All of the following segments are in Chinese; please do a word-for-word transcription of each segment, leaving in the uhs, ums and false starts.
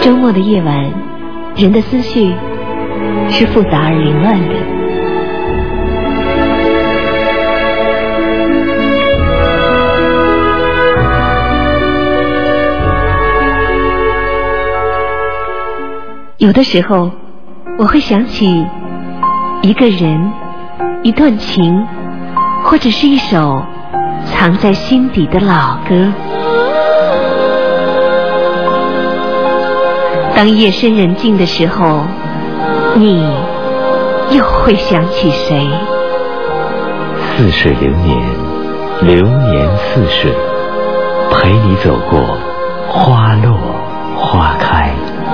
周末的夜晚，人的思绪是复杂而凌乱的。有的时候，我会想起一个人、一段情，或者是一首藏在心底的老歌。当夜深人静的时候，你又会想起谁？ 似水流年，流年似水，陪你走过花落花开。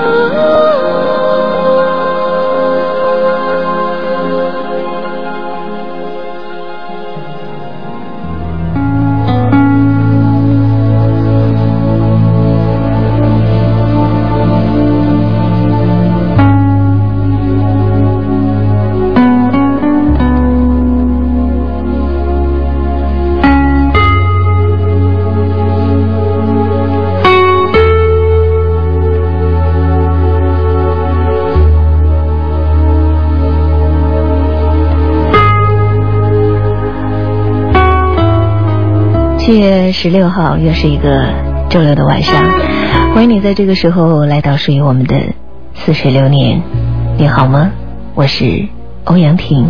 七月十六号又是一个周六的晚上，欢迎你在这个时候来到属于我们的似水流年。你好吗？我是欧阳婷。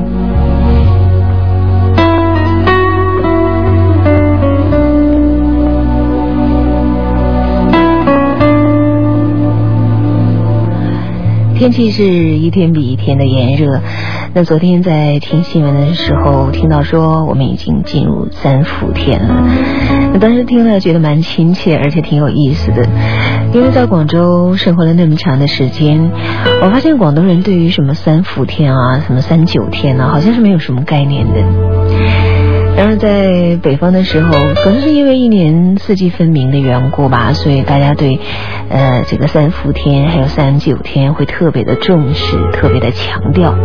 天气是一天比一天的炎热。那昨天在听新闻的时候听到说我们已经进入三伏天了，那当时听了觉得蛮亲切，而且挺有意思的。因为在广州生活了那么长的时间，我发现广东人对于什么三伏天啊，什么三九天啊，好像是没有什么概念的。然而在北方的时候，可能是因为一年四季分明的缘故吧，所以大家对呃这个三伏天还有三九天会特别的重视，特别的强调。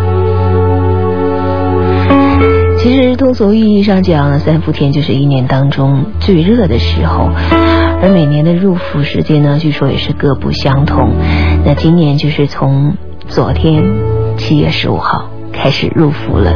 其实通俗意义上讲，三伏天就是一年当中最热的时候，而每年的入伏时间呢，据说也是各不相同。那今年就是从昨天七月十五号开始入伏了。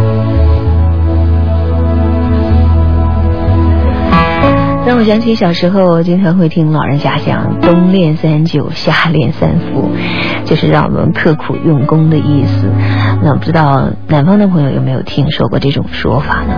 让我想起小时候经常会听老人家讲冬练三九夏练三伏，就是让我们刻苦用功的意思。那不知道南方的朋友有没有听说过这种说法呢？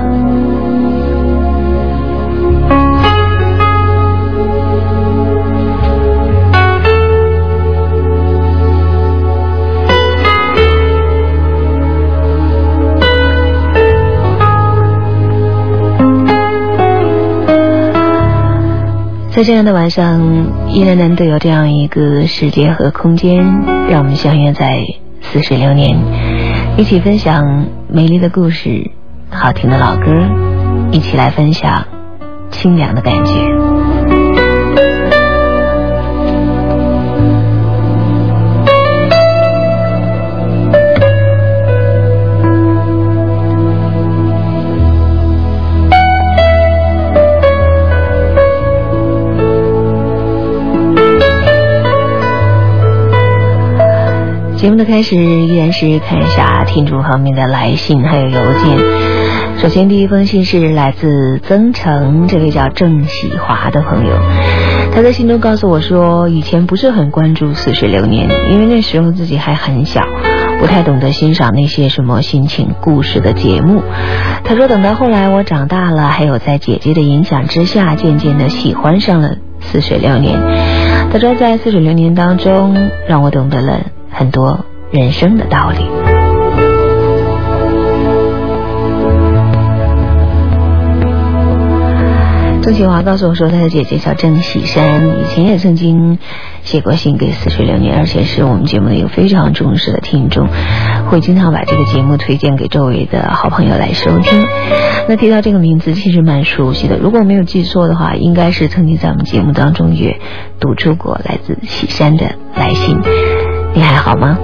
在这样的晚上，依然难得有这样一个时间和空间，让我们相约在似水流年，一起分享美丽的故事，好听的老歌，一起来分享清凉的感觉。节目的开始依然是看一下听众方面的来信还有邮件。首先第一封信是来自增城，这位叫郑喜华的朋友，他在信中告诉我说，以前不是很关注似水流年，因为那时候自己还很小，不太懂得欣赏那些什么心情故事的节目。他说等到后来我长大了，还有在姐姐的影响之下，渐渐的喜欢上了似水流年。他说在似水流年当中，让我懂得了很多人生的道理。郑启华告诉我说，他的姐姐叫郑喜山，以前也曾经写过信给似水流年，而且是我们节目的一个非常重视的听众，会经常把这个节目推荐给周围的好朋友来收听。那提到这个名字其实蛮熟悉的，如果没有记错的话，应该是曾经在我们节目当中也读出过来自喜山的来信。你还好吗？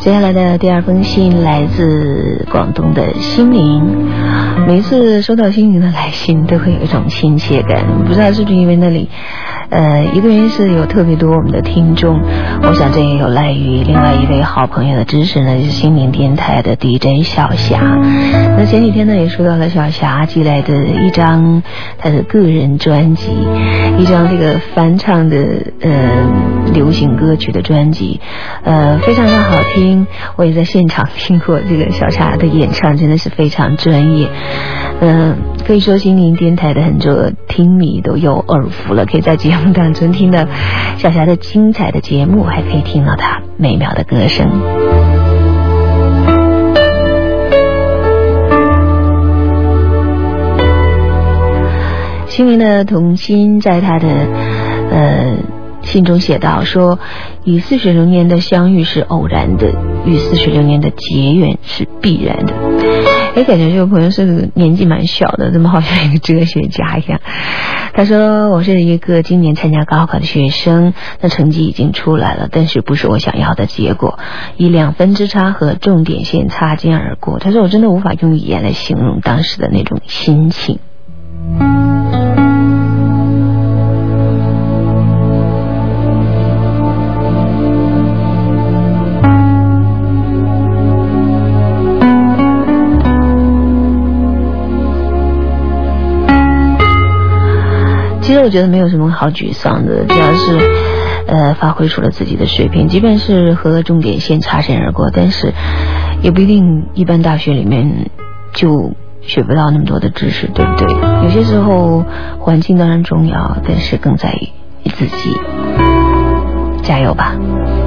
接下来的第二封信来自广东的心灵。每一次收到心灵的来信都会有一种亲切感，不知道是不是因为那里呃，一个原因是有特别多我们的听众，我想这也有赖于另外一位好朋友的支持呢，就是心灵电台的 D J 小霞。那前几天呢也收到了小霞寄来的一张他的个人专辑，一张这个翻唱的呃流行歌曲的专辑，呃非常的好听，我也在现场听过这个小霞的演唱，真的是非常专业。嗯、呃，可以说心灵电台的很多听迷都有耳福了，可以在节目当中听到小霞的精彩的节目，还可以听到她美妙的歌声。心灵的童心在她的呃信中写道说，与四十六年的相遇是偶然的，与四十六年的结缘是必然的。哎，感觉这个朋友是年纪蛮小的，怎么好像一个哲学家一样。他说，我是一个今年参加高考的学生，那成绩已经出来了，但是不是我想要的结果，以两分之差和重点线擦肩而过。他说我真的无法用语言来形容当时的那种心情。其实我觉得没有什么好沮丧的，只要是呃发挥出了自己的水平，即便是和重点线擦身而过，但是也不一定一般大学里面就学不到那么多的知识，对不对？有些时候环境当然重要，但是更在于自己。加油吧。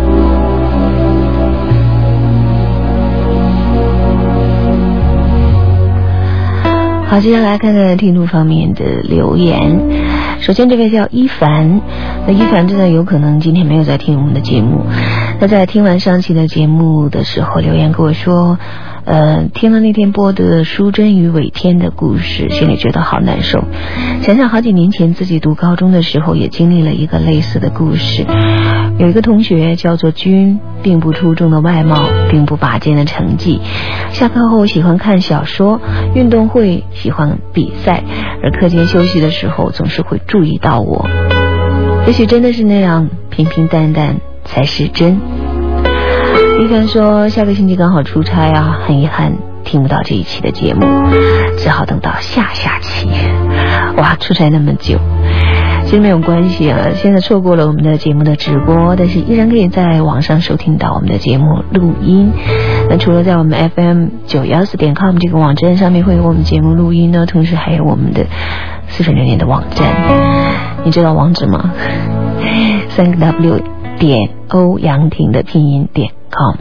好，接下来看看听众方面的留言。首先这位叫一凡，那一凡真的有可能今天没有在听我们的节目，他在听完上期的节目的时候留言跟我说，呃，听了那天播的淑珍与伟天的故事，心里觉得好难受。想想好几年前自己读高中的时候也经历了一个类似的故事，有一个同学叫做君，并不出众的外貌，并不拔尖的成绩，下课后喜欢看小说，运动会喜欢比赛，而课间休息的时候总是会注意到我。也许真的是那样平平淡淡才是真。一凡说下个星期刚好出差啊，很遗憾听不到这一期的节目，只好等到下下期。哇，出差那么久，其实没有关系啊，现在错过了我们的节目的直播，但是依然可以在网上收听到我们的节目录音。那除了在我们 F M 九一四点 com 这个网站上面会有我们节目录音呢，同时还有我们的四十六年的网站，你知道网址吗？三个 W 点欧阳婷的拼音点 com。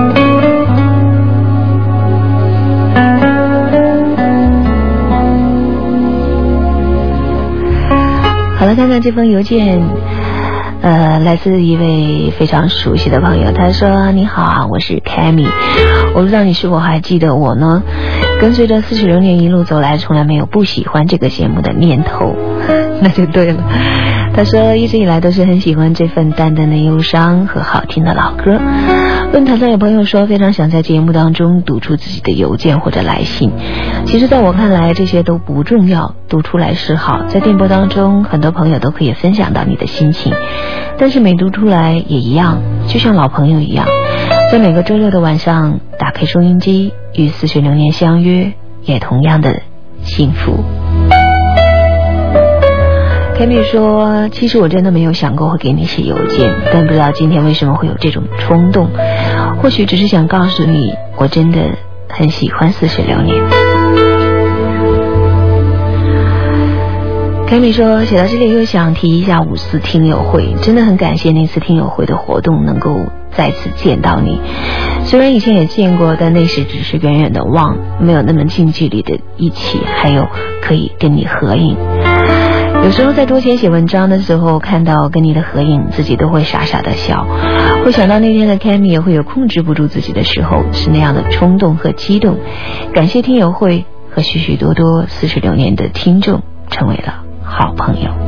好了，看看这封邮件，呃，来自一位非常熟悉的朋友，他说：你好啊，我是 Cammy， 我不知道你是否还记得我呢？跟随着四十六年一路走来，从来没有不喜欢这个节目的念头。那就对了。他说一直以来都是很喜欢这份淡淡的忧伤和好听的老歌。论坛上有朋友说非常想在节目当中读出自己的邮件或者来信，其实在我看来这些都不重要，读出来是好，在电波当中很多朋友都可以分享到你的心情，但是没读出来也一样，就像老朋友一样，在每个周六的晚上打开收音机与四十六年相约，也同样的幸福。Cammy 说，其实我真的没有想过会给你写邮件，但不知道今天为什么会有这种冲动，或许只是想告诉你，我真的很喜欢四十六年。Cammy 说，写到这里又想提一下五四听友会，真的很感谢那次听友会的活动能够再次见到你，虽然以前也见过，但那时只是远远的望，没有那么近距离的一起，还有可以跟你合影。有时候在多前写文章的时候看到跟你的合影，自己都会傻傻的笑，会想到那天的 Cammy 也会有控制不住自己的时候，是那样的冲动和激动。感谢听友会和许许多多四十六年的听众成为了好朋友。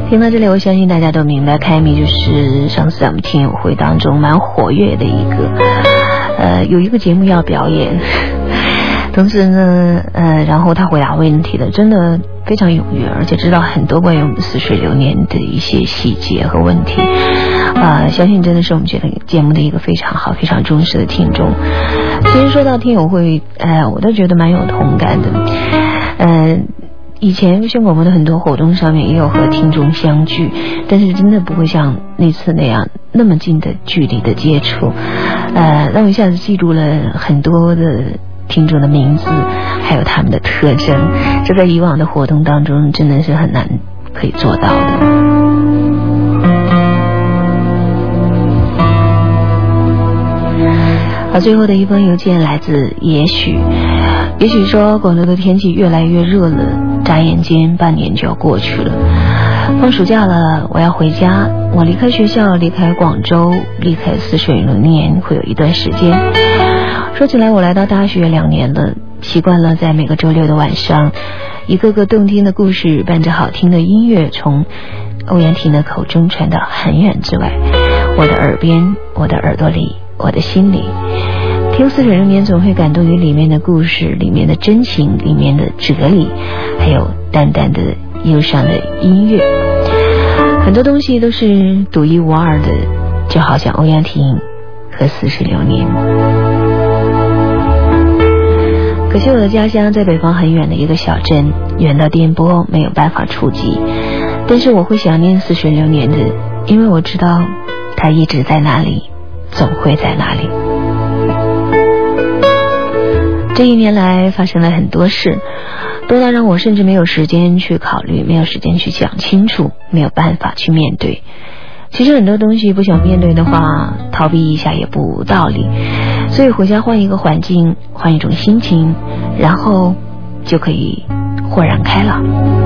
听到这里，我相信大家都明白，凯米就是上次在我们听友会当中蛮活跃的一个，呃，有一个节目要表演，同时呢，呃，然后他回答问题的真的非常踊跃，而且知道很多关于我们似水流年的一些细节和问题，啊、呃，相信真的是我们觉得节目的一个非常好、非常忠实的听众。其实说到听友会，呃，我都觉得蛮有同感的，呃。以前宣广播的很多活动上面也有和听众相聚，但是真的不会像那次那样那么近的距离的接触，呃，让我一下子记住了很多的听众的名字，还有他们的特征，这在以往的活动当中真的是很难可以做到的。好，最后的一封邮件来自也许，也许说广州的天气越来越热了，眨眼间半年就要过去了，放暑假了，我要回家，我离开学校，离开广州，离开似水流年，会有一段时间。说起来，我来到大学两年了，习惯了在每个周六的晚上，一个个动听的故事伴着好听的音乐从欧阳婷的口中传到很远之外，我的耳边，我的耳朵里，我的心里。听似水流年总会感动于里面的故事，里面的真情，里面的哲理，还有淡淡的忧伤的音乐，很多东西都是独一无二的，就好像欧阳婷和似水流年。可惜我的家乡在北方很远的一个小镇，远到电波没有办法触及，但是我会想念似水流年的，因为我知道它一直在那里，总会在那里。这一年来发生了很多事，多到让我甚至没有时间去考虑，没有时间去讲清楚，没有办法去面对。其实很多东西不想面对的话，逃避一下也不无道理，所以回家换一个环境，换一种心情，然后就可以豁然开朗。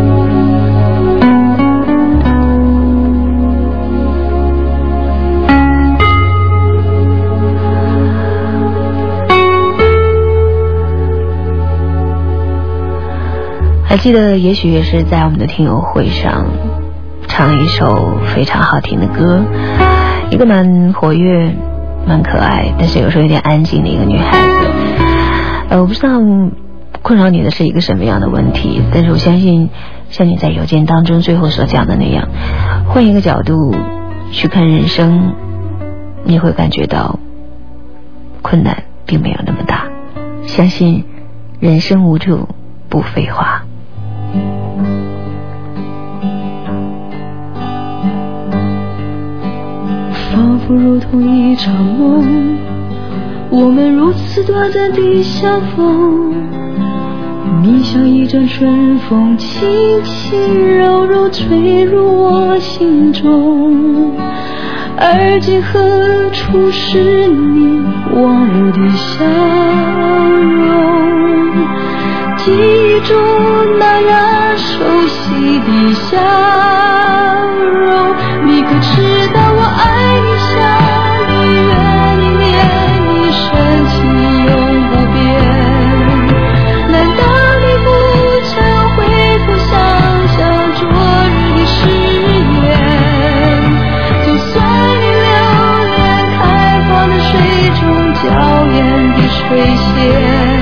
还记得也许也是在我们的听友会上唱了一首非常好听的歌，一个蛮活跃蛮可爱但是有时候有点安静的一个女孩子。呃，我不知道困扰你的是一个什么样的问题，但是我相信像你在邮件当中最后所讲的那样，换一个角度去看人生，你会感觉到困难并没有那么大，相信人生无助不废话。 仿佛如同一场梦，我们如此短暂地相逢，你像一阵春风，轻轻柔柔吹入我心中。而今何处是你往日的笑容，记忆中那样熟悉的笑容，你可知道我爱你像音乐里面你深情永不变。难道你不曾回头想想昨日的誓言？就算你留恋开放的水中娇艳的水仙，